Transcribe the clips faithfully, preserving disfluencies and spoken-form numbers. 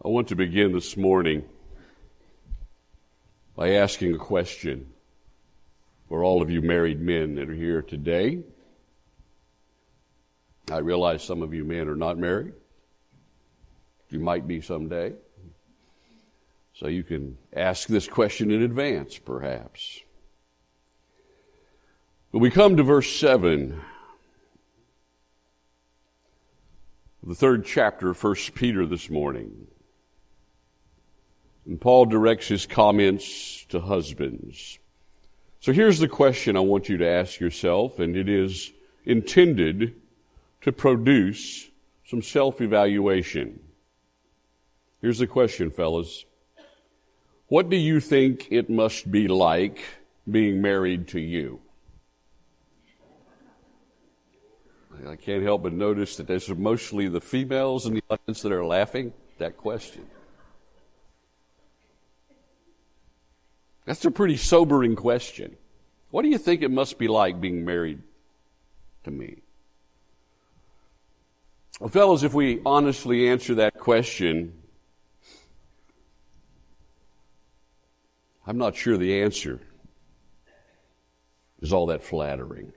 I want to begin this morning by asking a question for all of you married men that are here today. I realize some of you men are not married. You might be someday. So you can ask this question in advance, perhaps. But we come to verse seven, the third chapter of First Peter this morning. And Paul directs his comments to husbands. So here's the question I want you to ask yourself, and it is intended to produce some self-evaluation. Here's the question, fellas. What do you think it must be like being married to you? I can't help but notice that there's mostly the females in the audience that are laughing at that question. That's a pretty sobering question. What do you think it must be like being married to me? Well, fellas, if we honestly answer that question, I'm not sure the answer is all that flattering.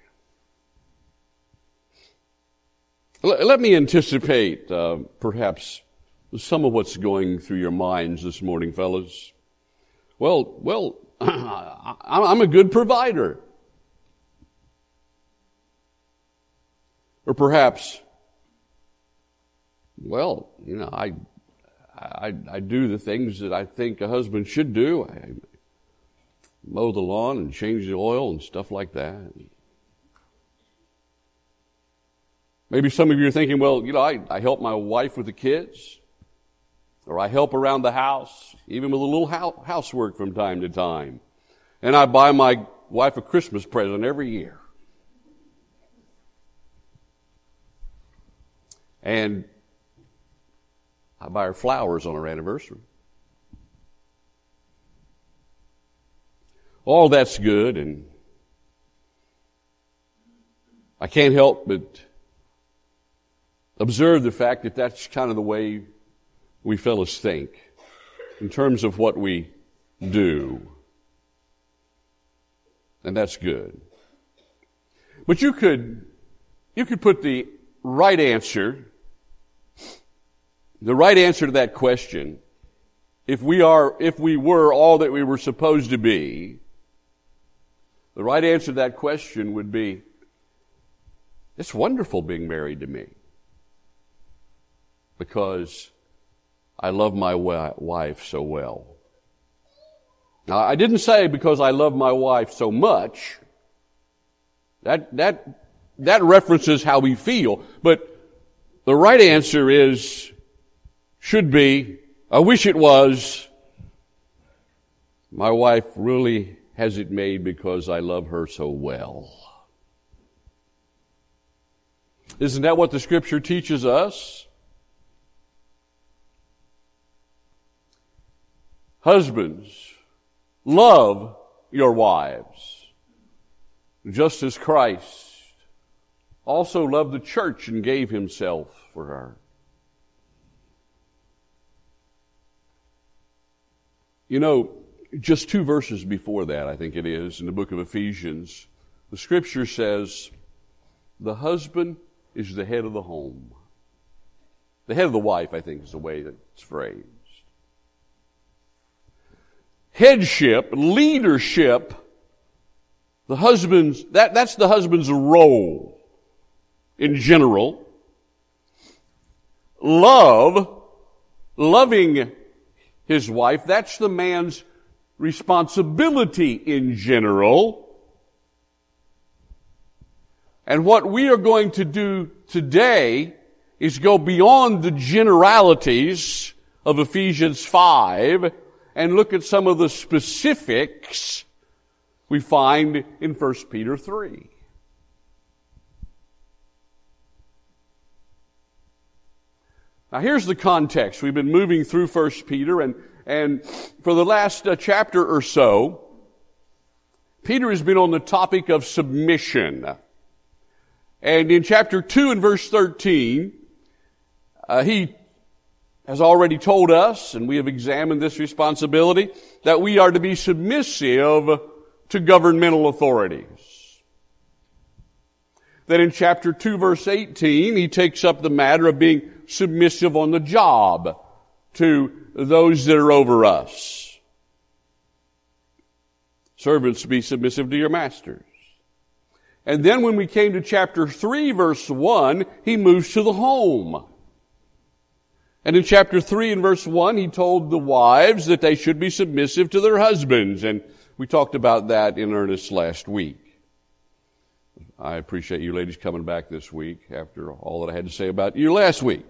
L- let me anticipate uh, perhaps some of what's going through your minds this morning, fellas. Well, well, I'm a good provider. Or perhaps, well, you know, I, I, I do the things that I think a husband should do. I mow the lawn and change the oil and stuff like that. Maybe some of you are thinking, well, you know, I, I help my wife with the kids. Or I help around the house, even with a little housework from time to time. And I buy my wife a Christmas present every year. And I buy her flowers on her anniversary. All that's good, and I can't help but observe the fact that that's kind of the way we fellas think in terms of what we do. And that's good. But you could, you could put the right answer, the right answer to that question, if we are, if we were all that we were supposed to be, the right answer to that question would be, it's wonderful being married to me. Because I love my wife so well. Now, I didn't say because I love my wife so much. That, that, that references how we feel. But the right answer is, should be, I wish it was, my wife really has it made because I love her so well. Isn't that what the Scripture teaches us? Husbands, love your wives, just as Christ also loved the church and gave himself for her. You know, just two verses before that, I think it is, in the book of Ephesians, the Scripture says, the husband is the head of the home. The head of the wife, I think, is the way that it's phrased. Headship, leadership, the husband's, that, that's the husband's role in general. Love, loving his wife, that's the man's responsibility in general. And what we are going to do today is go beyond the generalities of Ephesians five and look at some of the specifics we find in First Peter three. Now here's the context. We've been moving through First Peter, and, and for the last uh, chapter or so, Peter has been on the topic of submission. And in chapter two and verse thirteen, uh, he has already told us, and we have examined this responsibility, that we are to be submissive to governmental authorities. Then in chapter two, verse eighteen, he takes up the matter of being submissive on the job to those that are over us. Servants, be submissive to your masters. And then when we came to chapter three, verse one, he moves to the home. And in chapter three and verse one, he told the wives that they should be submissive to their husbands. And we talked about that in earnest last week. I appreciate you ladies coming back this week after all that I had to say about you last week.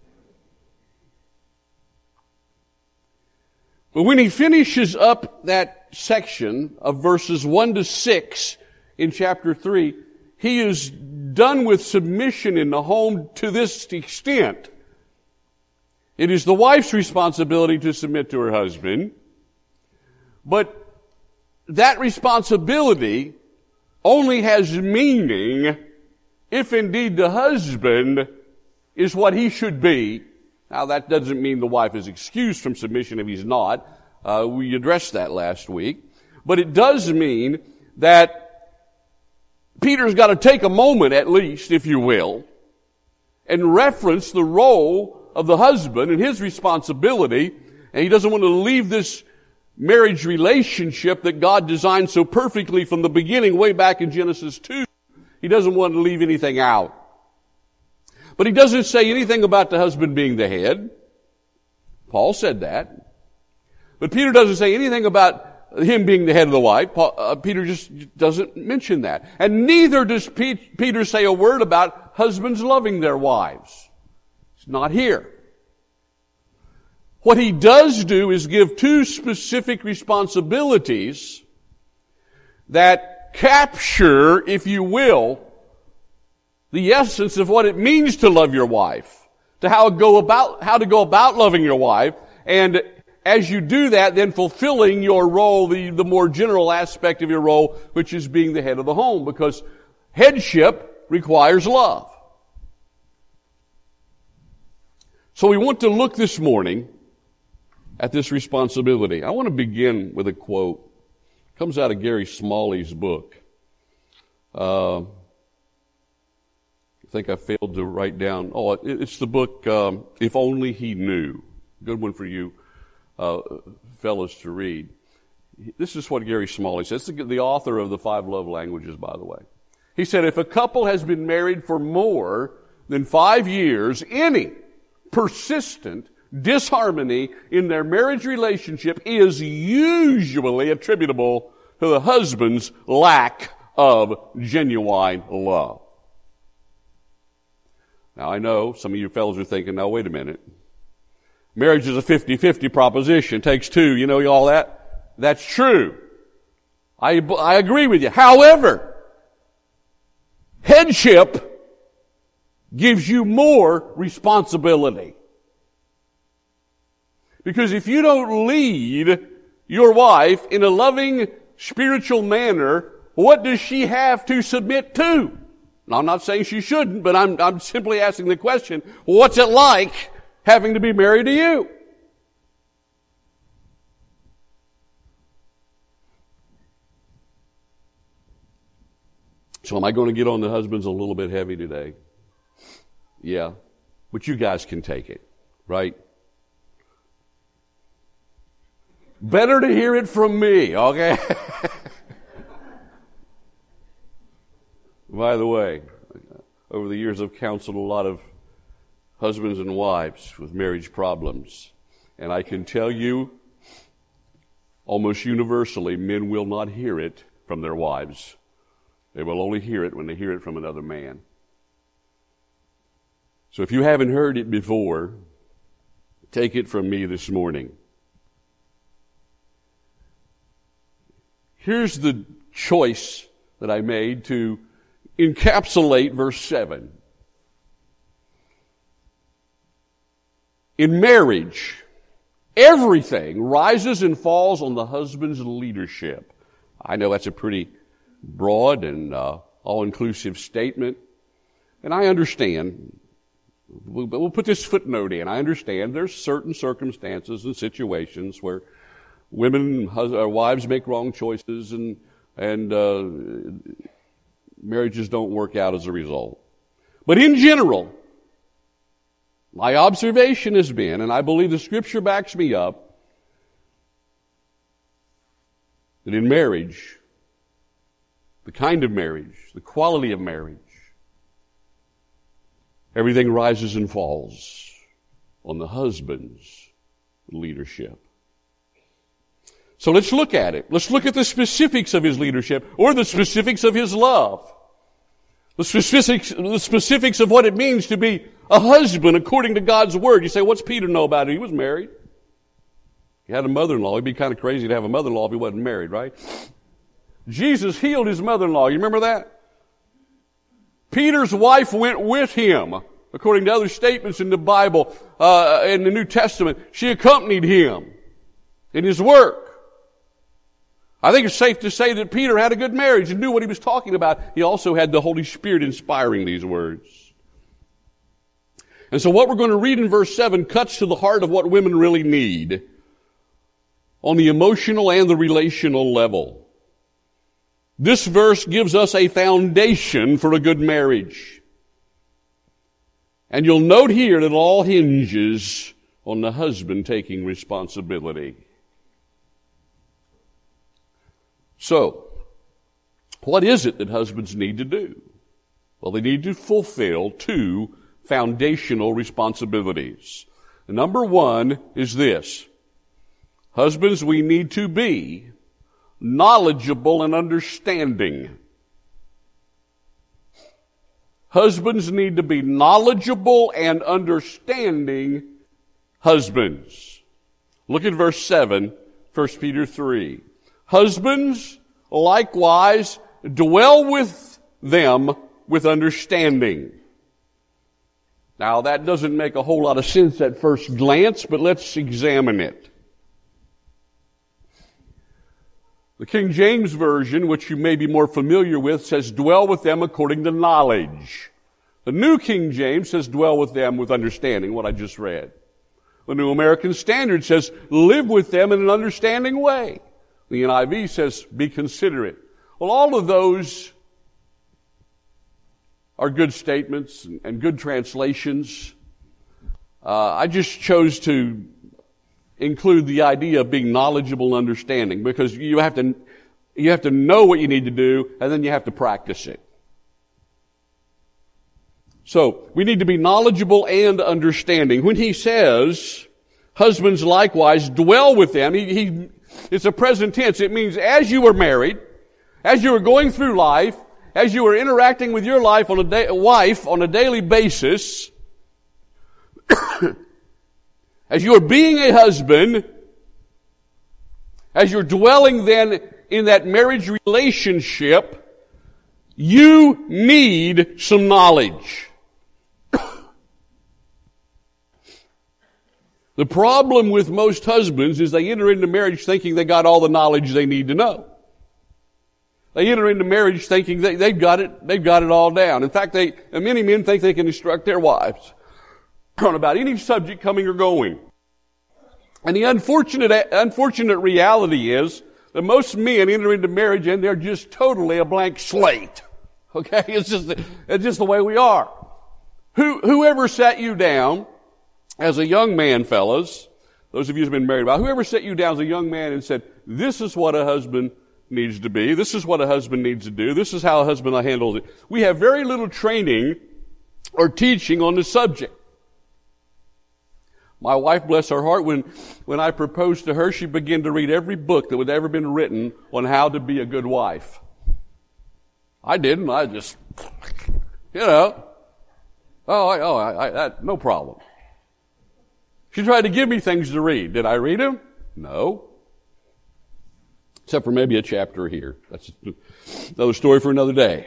But when he finishes up that section of verses one to six in chapter three, he is done with submission in the home to this extent. It is the wife's responsibility to submit to her husband, but that responsibility only has meaning if indeed the husband is what he should be. Now that doesn't mean the wife is excused from submission if he's not. Uh, we addressed that last week. But it does mean that Peter's got to take a moment at least, if you will, and reference the role of the husband and his responsibility. And he doesn't want to leave this marriage relationship that God designed so perfectly from the beginning, way back in Genesis two. He doesn't want to leave anything out. But he doesn't say anything about the husband being the head. Paul said that. But Peter doesn't say anything about him being the head of the wife. Paul, uh, Peter just doesn't mention that. And neither does Pe- Peter say a word about husbands loving their wives. It's not here. What he does do is give two specific responsibilities that capture, if you will, the essence of what it means to love your wife, to how go about how to go about loving your wife, and as you do that, then fulfilling your role, the, the more general aspect of your role, which is being the head of the home, because headship requires love. So we want to look this morning at this responsibility. I want to begin with a quote. It comes out of Gary Smalley's book. Uh, I think I failed to write down. Oh, it, it's the book, um, If Only He Knew. Good one for you uh, fellas to read. This is what Gary Smalley says. This is the author of The Five Love Languages, by the way. He said, if a couple has been married for more than five years, any persistent disharmony in their marriage relationship is usually attributable to the husband's lack of genuine love. Now, I know some of you fellows are thinking, now, wait a minute. Marriage is a fifty-fifty proposition. Takes two, you know, all that. That's true. I, I agree with you. However, headship gives you more responsibility. Because if you don't lead your wife in a loving, spiritual manner, what does she have to submit to? Now, I'm not saying she shouldn't, but I'm, I'm simply asking the question, what's it like having to be married to you? So am I going to get on the husbands a little bit heavy today? Yeah. But you guys can take it, right? Better to hear it from me, okay? By the way, over the years I've counseled a lot of husbands and wives with marriage problems. And I can tell you, almost universally, men will not hear it from their wives. They will only hear it when they hear it from another man. So if you haven't heard it before, take it from me this morning. Here's the choice that I made to encapsulate verse seven. In marriage, everything rises and falls on the husband's leadership. I know that's a pretty broad and uh, all-inclusive statement, and I understand We'll, we'll put this footnote in. I understand there's certain circumstances and situations where women, hus- or wives make wrong choices and, and uh, marriages don't work out as a result. But in general, my observation has been, and I believe the Scripture backs me up, that in marriage, the kind of marriage, the quality of marriage, everything rises and falls on the husband's leadership. So let's look at it. Let's look at the specifics of his leadership, or the specifics of his love. The specifics, the specifics of what it means to be a husband according to God's Word. You say, what's Peter know about it? He was married. He had a mother-in-law. It'd be kind of crazy to have a mother-in-law if he wasn't married, right? Jesus healed his mother-in-law. You remember that? Peter's wife went with him. According to other statements in the Bible, uh, in the New Testament, she accompanied him in his work. I think it's safe to say that Peter had a good marriage and knew what he was talking about. He also had the Holy Spirit inspiring these words. And so what we're going to read in verse seven cuts to the heart of what women really need on the emotional and the relational level. This verse gives us a foundation for a good marriage. And you'll note here that it all hinges on the husband taking responsibility. So, what is it that husbands need to do? Well, they need to fulfill two foundational responsibilities. The number one is this. Husbands, we need to be knowledgeable and understanding. Husbands need to be knowledgeable and understanding husbands. Look at verse seven, First Peter three. Husbands, likewise, dwell with them with understanding. Now, that doesn't make a whole lot of sense at first glance, but let's examine it. The King James Version, which you may be more familiar with, says, dwell with them according to knowledge. The New King James says, dwell with them with understanding, what I just read. The New American Standard says, live with them in an understanding way. The N I V says, be considerate. Well, all of those are good statements and good translations. Uh, I just chose to include the idea of being knowledgeable and understanding, because you have to you have to know what you need to do, and then you have to practice it. So we need to be knowledgeable and understanding. When he says, husbands likewise dwell with them, he, he it's a present tense. It means as you were married, as you were going through life, as you were interacting with your life on a da- wife on a daily basis, as you are being a husband, as you're dwelling then in that marriage relationship, you need some knowledge. The problem with most husbands is they enter into marriage thinking they got all the knowledge they need to know. They enter into marriage thinking they, they've got it, they've got it all down. In fact, they, many men think they can instruct their wives on about any subject coming or going. And the unfortunate, unfortunate reality is that most men enter into marriage and they're just totally a blank slate. Okay? It's just, it's just the way we are. Who, whoever sat you down as a young man, fellas, those of you who've been married a while, whoever sat you down as a young man and said, this is what a husband needs to be, this is what a husband needs to do, this is how a husband handles it. We have very little training or teaching on the subject. My wife, bless her heart, when, when I proposed to her, she began to read every book that had ever been written on how to be a good wife. I didn't. I just, you know, oh, I, oh, I, I, that, no problem. She tried to give me things to read. Did I read them? No. Except for maybe a chapter here. That's another story for another day.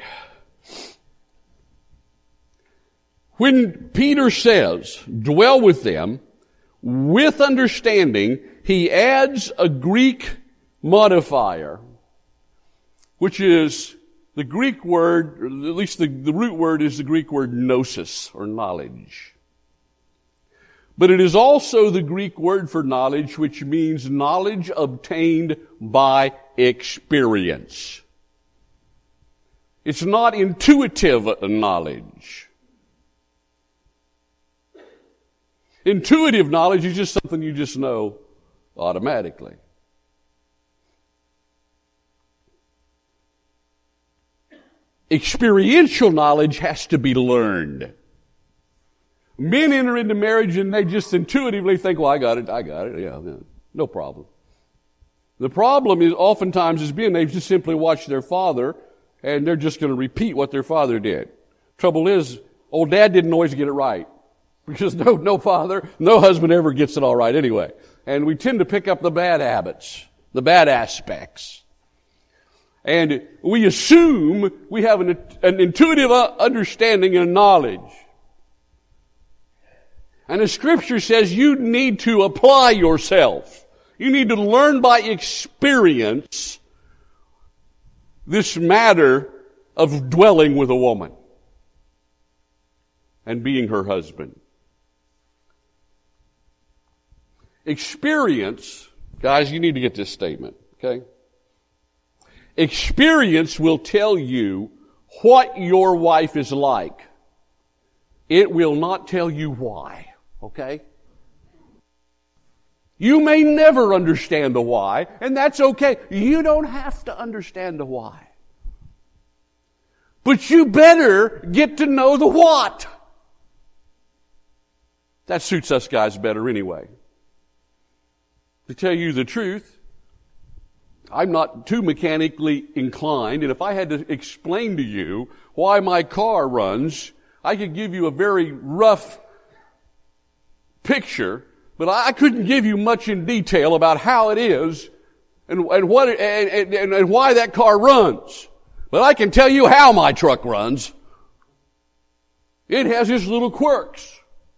When Peter says, dwell with them, with understanding, he adds a Greek modifier, which is the Greek word, or at least the, the root word is the Greek word gnosis, or knowledge. But it is also the Greek word for knowledge, which means knowledge obtained by experience. It's not intuitive knowledge. Intuitive knowledge is just something you just know automatically. Experiential knowledge has to be learned. Men enter into marriage and they just intuitively think, well, I got it, I got it, yeah, yeah, no problem. The problem is oftentimes has been they've just simply watched their father and they're just going to repeat what their father did. Trouble is, old dad didn't always get it right. Because no, no father, no husband ever gets it all right anyway. And we tend to pick up the bad habits, the bad aspects. And we assume we have an, an intuitive understanding and knowledge. And the Scripture says you need to apply yourself. You need to learn by experience this matter of dwelling with a woman and being her husband. Experience, guys, you need to get this statement, okay? Experience will tell you what your wife is like. It will not tell you why, okay? You may never understand the why, and that's okay. You don't have to understand the why. But you better get to know the what. That suits us guys better anyway. To tell you the truth, I'm not too mechanically inclined, and if I had to explain to you why my car runs, I could give you a very rough picture, but I couldn't give you much in detail about how it is and, and what it, and, and, and why that car runs. But I can tell you how my truck runs. It has its little quirks.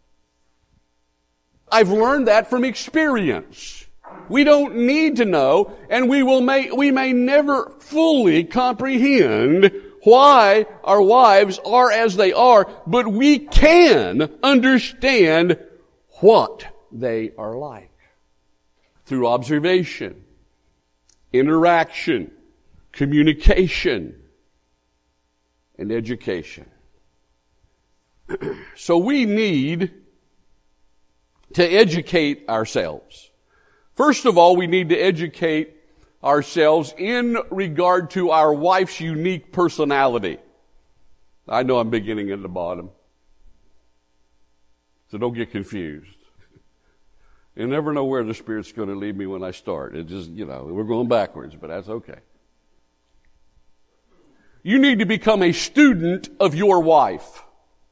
I've learned that from experience. We don't need to know, and we will may, we may never fully comprehend why our wives are as they are, but we can understand what they are like through observation, interaction, communication, and education. So we need to educate ourselves. First of all, we need to educate ourselves in regard to our wife's unique personality. I know I'm beginning at the bottom, so don't get confused. You never know where the Spirit's going to lead me when I start. It just, you know, we're going backwards, but that's okay. You need to become a student of your wife.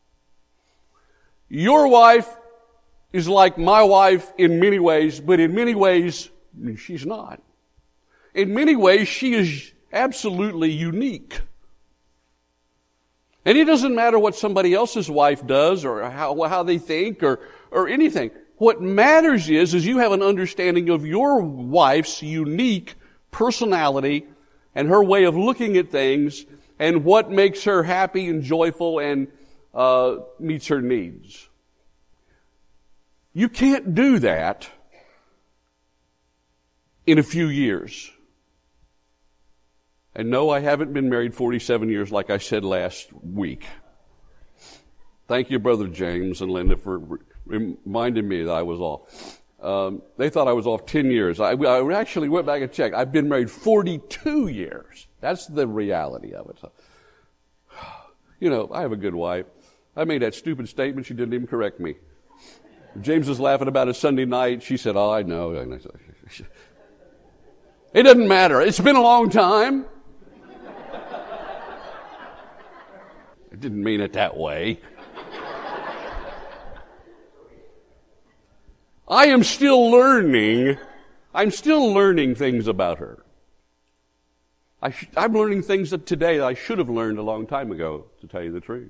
Your wife is like my wife in many ways, but in many ways, she's not. In many ways, she is absolutely unique. And it doesn't matter what somebody else's wife does or how, how they think or, or anything. What matters is, is you have an understanding of your wife's unique personality and her way of looking at things and what makes her happy and joyful and uh, meets her needs. You can't do that in a few years. And no, I haven't been married forty-seven years like I said last week. Thank you, Brother James and Linda, for re- reminding me that I was off. Um, they thought I was off ten years. I, I actually went back and checked. I've been married forty-two years. That's the reality of it. So, you know, I have a good wife. I made that stupid statement. She didn't even correct me. James was laughing about it Sunday night. She said, oh, I know. It doesn't matter. It's been a long time. I didn't mean it that way. I am still learning. I'm still learning things about her. I sh- I'm learning things that today that I should have learned a long time ago, to tell you the truth.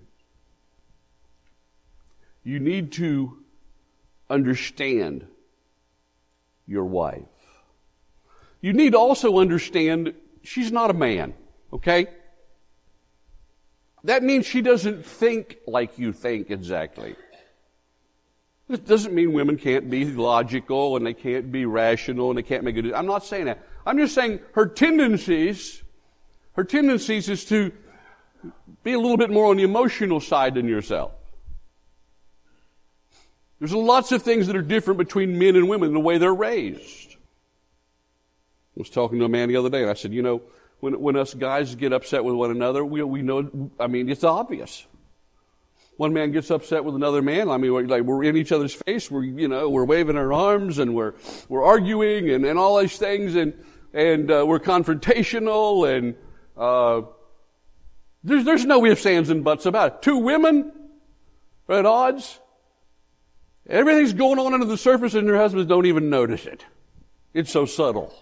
You need to understand your wife. You need to also understand she's not a man, okay? That means she doesn't think like you think exactly. It doesn't mean women can't be logical and they can't be rational and they can't make it. I'm not saying that. I'm just saying her tendencies, her tendencies is to be a little bit more on the emotional side than yourself. There's lots of things that are different between men and women, the way they're raised. I was talking to a man the other day and I said, you know, when when us guys get upset with one another, we we know, I mean, it's obvious. One man gets upset with another man. I mean, we're, like we're in each other's face. We're, you know, we're waving our arms and we're we're arguing and, and all these things and and uh, we're confrontational and uh, there's there's no ifs, ands, and buts about it. Two women are at odds. Everything's going on under the surface and their husbands don't even notice it. It's so subtle.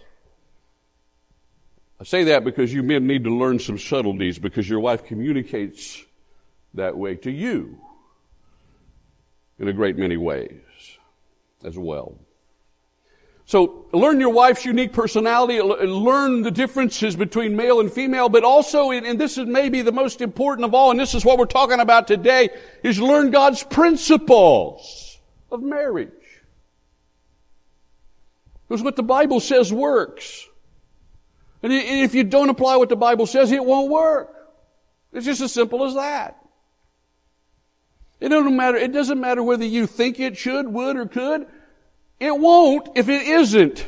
I say that because you men need to learn some subtleties because your wife communicates that way to you in a great many ways as well. So learn your wife's unique personality, learn the differences between male and female, but also, and this is maybe the most important of all, and this is what we're talking about today, is learn God's principles of marriage. Because what the Bible says works. And if you don't apply what the Bible says, it won't work. It's just as simple as that. It doesn't matter, it doesn't matter whether you think it should, would, or could. It won't if it isn't.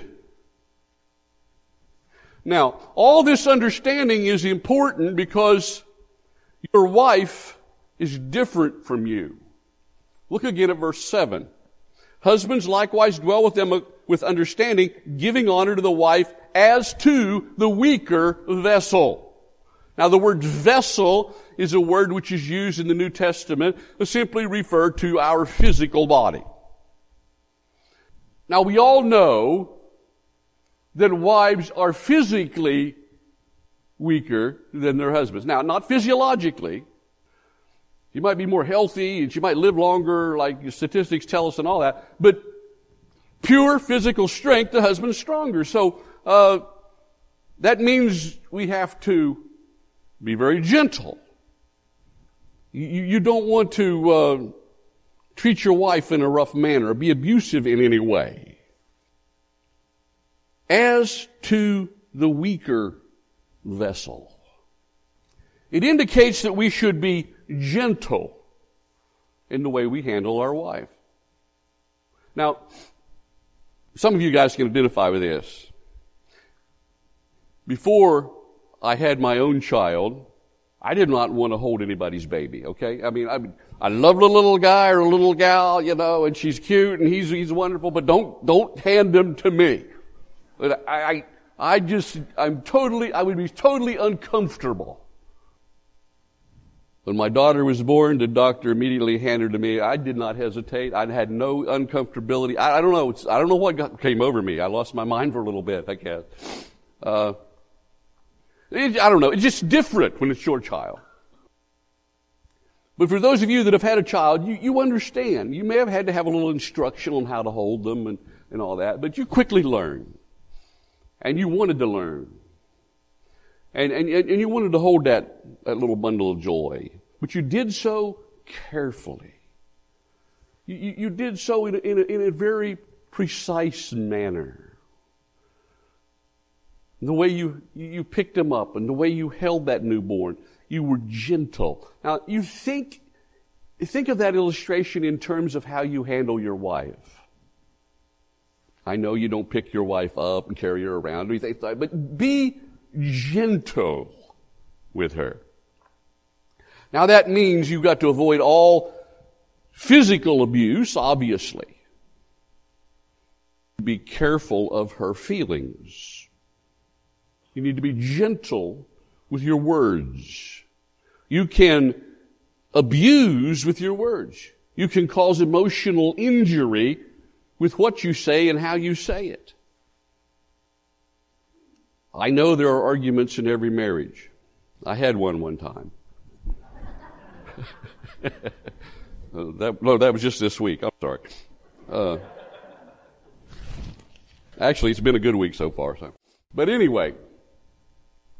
Now, all this understanding is important because your wife is different from you. Look again at verse seven. Husbands likewise dwell with them with understanding, giving honor to the wife as to the weaker vessel. Now the word vessel is a word which is used in the New Testament to simply refer to our physical body. Now we all know that wives are physically weaker than their husbands. Now, not physiologically. You might be more healthy and she might live longer, like statistics tell us and all that. But pure physical strength, the husband's stronger. So uh, that means we have to be very gentle. You, you don't want to uh, treat your wife in a rough manner or be abusive in any way. As to the weaker vessel, it indicates that we should be gentle in the way we handle our wife. Now, some of you guys can identify with this. Before I had my own child, I did not want to hold anybody's baby, okay? I mean, I I love the little guy or a little gal, you know, and she's cute and he's he's wonderful, but don't don't hand them to me. But I I, I just I'm totally I would be totally uncomfortable. When my daughter was born, the doctor immediately handed her to me. I did not hesitate. I had no uncomfortability. I, I don't know. It's, I don't know what got, came over me. I lost my mind for a little bit, I guess. Uh, it, I don't know. It's just different when it's your child. But for those of you that have had a child, you, you understand. You may have had to have a little instruction on how to hold them and, and all that, but you quickly learn. And you wanted to learn. And, and, and you wanted to hold that, that little bundle of joy. But you did so carefully. You, you, you did so in a, in, a, in a very precise manner. The way you, you picked him up and the way you held that newborn, you were gentle. Now, you think, think of that illustration in terms of how you handle your wife. I know you don't pick your wife up and carry her around or anything, but be gentle with her. Now that means you've got to avoid all physical abuse, obviously. Be careful of her feelings. You need to be gentle with your words. You can abuse with your words. You can cause emotional injury with what you say and how you say it. I know there are arguments in every marriage. I had one one time. that, no, that was just this week. I'm sorry. Uh, actually, it's been a good week so far. So. But anyway,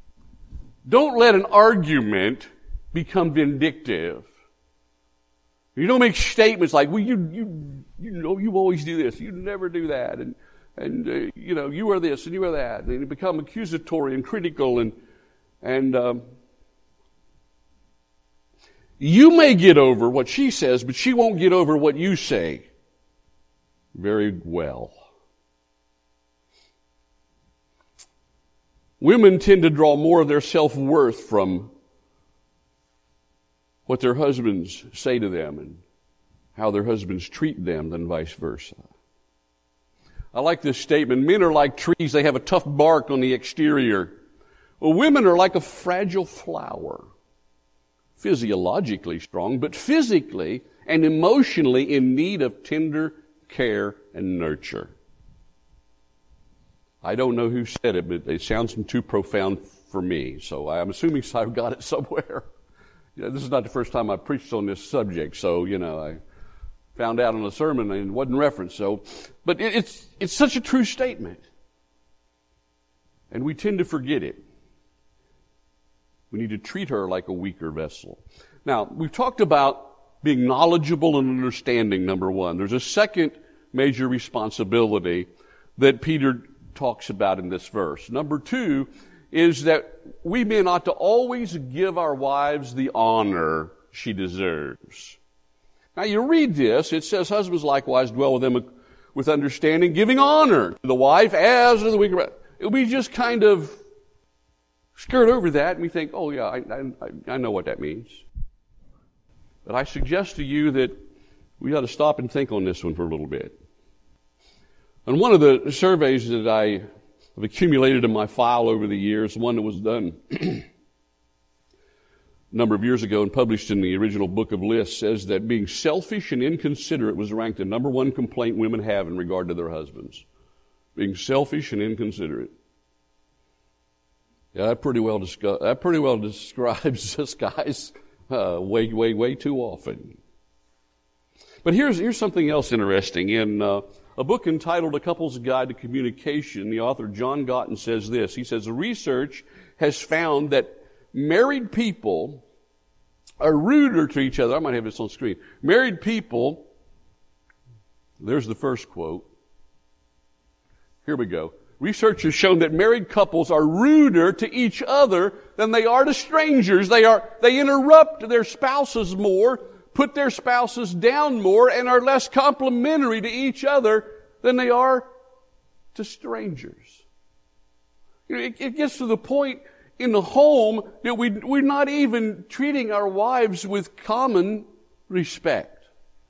don't let an argument become vindictive. You don't make statements like, well, you, you, you know, you always do this. You never do that. And, and, uh, you know, you are this and you are that. And you become accusatory and critical and, and, um, you may get over what she says, but she won't get over what you say very well. Women tend to draw more of their self-worth from what their husbands say to them and how their husbands treat them than vice versa. I like this statement. Men are like trees. They have a tough bark on the exterior. Well, women are like a fragile flower. Physiologically strong, but physically and emotionally in need of tender care and nurture. I don't know who said it, but it sounds too profound for me, so I'm assuming I've got it somewhere. You know, this is not the first time I've preached on this subject, so, you know, I found out on a sermon and it wasn't referenced, so, but it, it's, it's such a true statement. And we tend to forget it. We need to treat her like a weaker vessel. Now, we've talked about being knowledgeable and understanding, number one. There's a second major responsibility that Peter talks about in this verse. Number two is that we men ought to always give our wives the honor she deserves. Now, you read this, it says, husbands likewise dwell with them with understanding, giving honor to the wife as to the weaker. We just kind of skirt over that and we think, oh yeah, I, I, I know what that means. But I suggest to you that we ought to stop and think on this one for a little bit. And one of the surveys that I have accumulated in my file over the years, one that was done a number of years ago and published in the original book of lists, says that being selfish and inconsiderate was ranked the number one complaint women have in regard to their husbands. Being selfish and inconsiderate. Yeah, that pretty well discuss, that pretty well describes us guys uh, way, way, way too often. But here's here's something else interesting. In uh, a book entitled A Couple's Guide to Communication, the author John Gotten says this. He says, research has found that married people are ruder to each other. I might have this on screen. Married people, there's the first quote. Here we go. Research has shown that married couples are ruder to each other than they are to strangers. They are, they interrupt their spouses more, put their spouses down more, and are less complimentary to each other than they are to strangers. You know, it, it gets to the point in the home that we, we're not even treating our wives with common respect.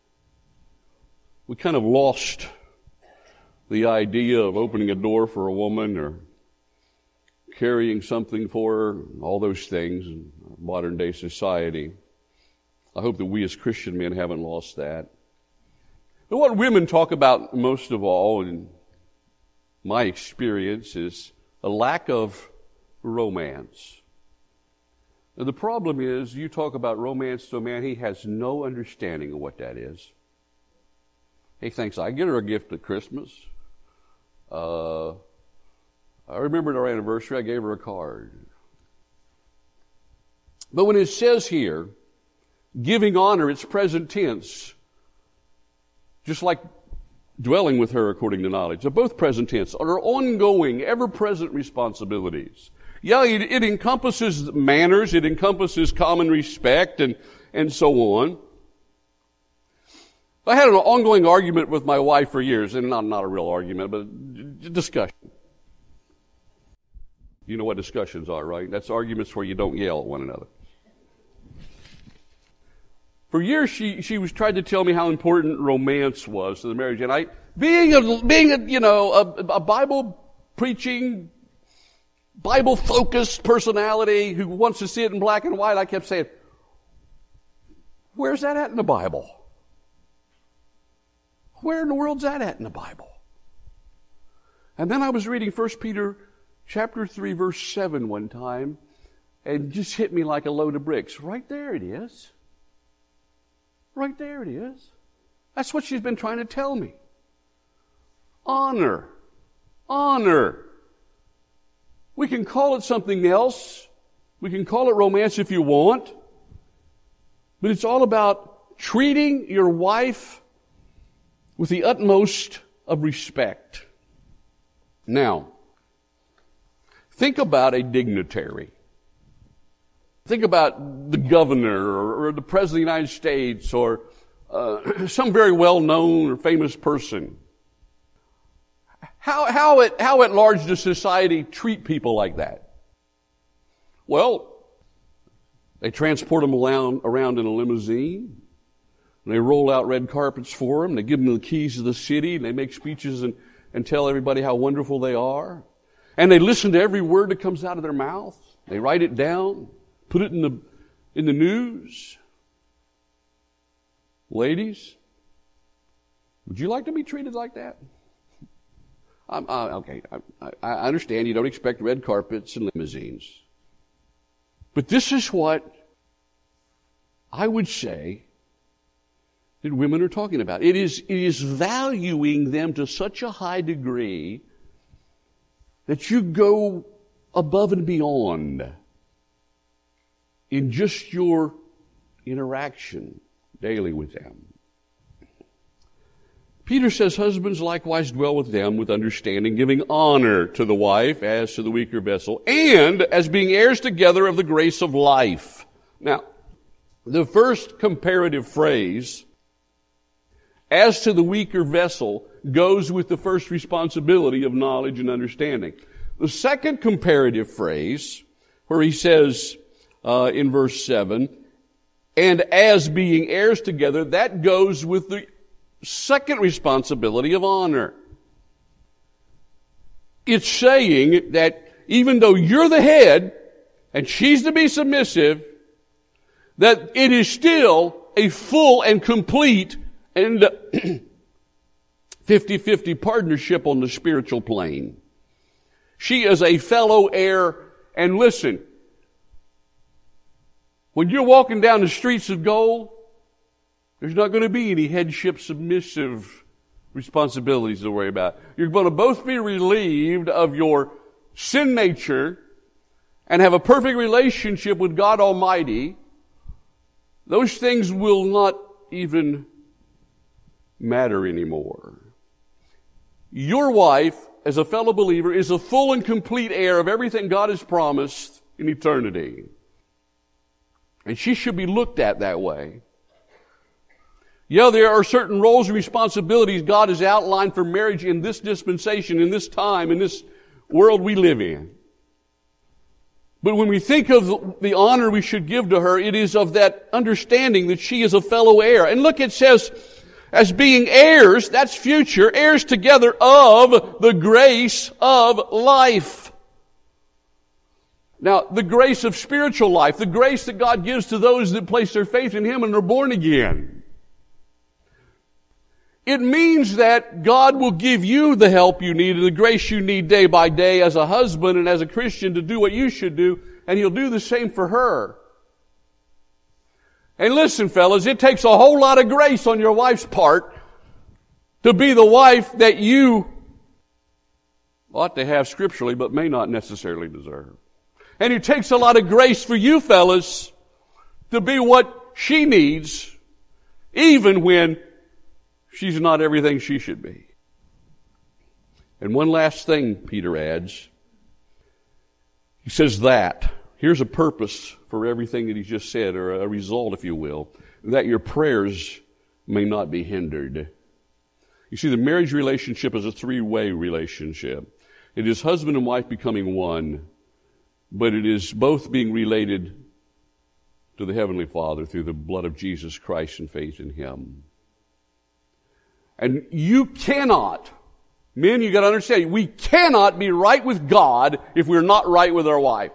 We kind of lost the idea of opening a door for a woman or carrying something for her, all those things in modern day society. I hope that we as Christian men haven't lost that. But what women talk about most of all, in my experience, is a lack of romance. Now, the problem is, you talk about romance to a man, he has no understanding of what that is. He thinks, I get her a gift at Christmas. Uh, I remembered our anniversary, I gave her a card. But when it says here, giving honor, it's present tense. Just like dwelling with her according to knowledge. They're both present tense. Are ongoing, ever-present responsibilities. Yeah, it, it encompasses manners, it encompasses common respect, and, and so on. I had an ongoing argument with my wife for years, and not, not a real argument, but a discussion. You know what discussions are, right? That's arguments where you don't yell at one another. For years, she, she was trying to tell me how important romance was to the marriage. And I, being a, being a, you know, a, a Bible preaching, Bible focused personality who wants to see it in black and white, I kept saying, where's that at in the Bible? Where in the world's that at in the Bible? And then I was reading First Peter chapter three, verse seven one time, and it just hit me like a load of bricks. Right there it is. Right there it is. That's what she's been trying to tell me. Honor. Honor. We can call it something else. We can call it romance if you want. But it's all about treating your wife with the utmost of respect. Now, think about a dignitary. Think about the governor or, or the president of the United States or uh, some very well-known or famous person. How, how, at, how at large does society treat people like that? Well, they transport them around, around in a limousine. They roll out red carpets for them. They give them the keys to the city. And they make speeches and, and tell everybody how wonderful they are. And they listen to every word that comes out of their mouth. They write it down, put it in the, in the news. Ladies, would you like to be treated like that? I'm, I, okay, I, I understand you don't expect red carpets and limousines. But this is what I would say that women are talking about. It is, it is valuing them to such a high degree that you go above and beyond in just your interaction daily with them. Peter says, husbands likewise dwell with them with understanding, giving honor to the wife as to the weaker vessel, and as being heirs together of the grace of life. Now, the first comparative phrase, as to the weaker vessel, goes with the first responsibility of knowledge and understanding. The second comparative phrase, where he says uh, in verse seven, and as being heirs together, that goes with the second responsibility of honor. It's saying that even though you're the head and she's to be submissive, that it is still a full and complete and fifty-fifty partnership on the spiritual plane. She is a fellow heir. And listen, when you're walking down the streets of gold, there's not going to be any headship submissive responsibilities to worry about. You're going to both be relieved of your sin nature and have a perfect relationship with God Almighty. Those things will not even matter anymore. Your wife, as a fellow believer, is a full and complete heir of everything God has promised in eternity. And she should be looked at that way. Yeah, there are certain roles and responsibilities God has outlined for marriage in this dispensation, in this time, in this world we live in. But when we think of the honor we should give to her, it is of that understanding that she is a fellow heir. And look, it says, as being heirs, that's future, heirs together of the grace of life. Now, the grace of spiritual life, the grace that God gives to those that place their faith in Him and are born again. It means that God will give you the help you need and the grace you need day by day as a husband and as a Christian to do what you should do, and He'll do the same for her. And listen, fellas, it takes a whole lot of grace on your wife's part to be the wife that you ought to have scripturally, but may not necessarily deserve. And it takes a lot of grace for you, fellas, to be what she needs, even when she's not everything she should be. And one last thing Peter adds. He says that. Here's a purpose for everything that he's just said, or a result, if you will, that your prayers may not be hindered. You see, the marriage relationship is a three-way relationship. It is husband and wife becoming one, but it is both being related to the Heavenly Father through the blood of Jesus Christ and faith in Him. And you cannot, men, you got to understand, we cannot be right with God if we're not right with our wife.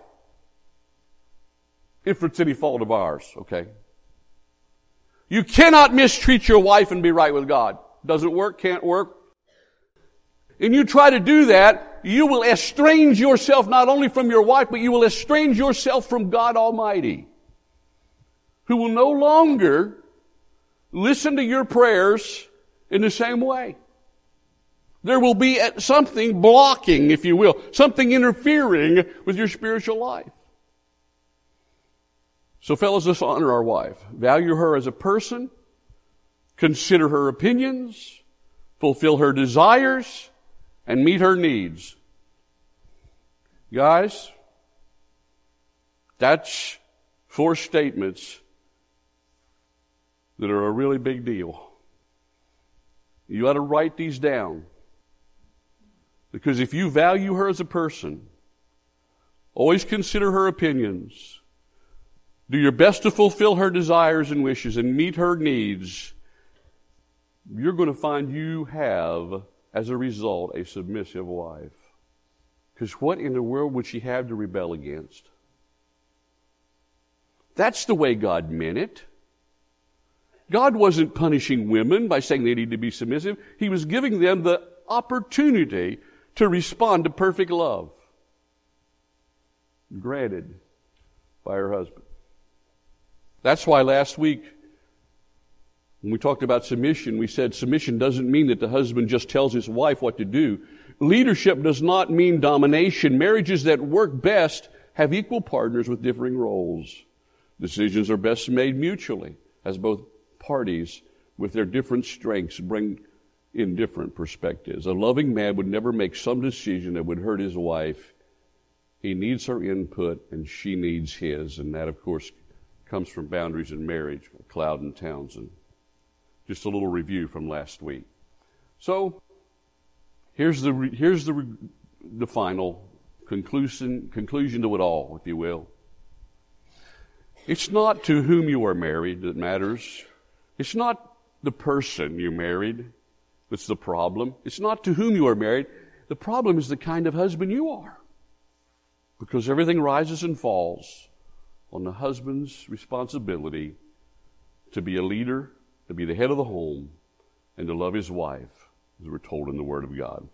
If it's any fault of ours, okay? You cannot mistreat your wife and be right with God. Doesn't work, can't work. And you try to do that, you will estrange yourself not only from your wife, but you will estrange yourself from God Almighty, who will no longer listen to your prayers in the same way. There will be something blocking, if you will, something interfering with your spiritual life. So fellas, let's honor our wife. Value her as a person, consider her opinions, fulfill her desires, and meet her needs. Guys, that's four statements that are a really big deal. You ought to write these down. Because if you value her as a person, always consider her opinions, do your best to fulfill her desires and wishes, and meet her needs, you're going to find you have, as a result, a submissive wife. Because what in the world would she have to rebel against? That's the way God meant it. God wasn't punishing women by saying they need to be submissive. He was giving them the opportunity to respond to perfect love, granted by her husband. That's why last week, when we talked about submission, we said submission doesn't mean that the husband just tells his wife what to do. Leadership does not mean domination. Marriages that work best have equal partners with differing roles. Decisions are best made mutually, as both parties, with their different strengths, bring in different perspectives. A loving man would never make some decision that would hurt his wife. He needs her input, and she needs his. And that, of course, comes from Boundaries in Marriage, Cloud and Townsend. Just a little review from last week. So, here's the here's the the final conclusion conclusion to it all, if you will. It's not to whom you are married that matters. It's not the person you married that's the problem. It's not to whom you are married. The problem is the kind of husband you are. Because everything rises and falls on the husband's responsibility to be a leader, to be the head of the home, and to love his wife, as we're told in the Word of God.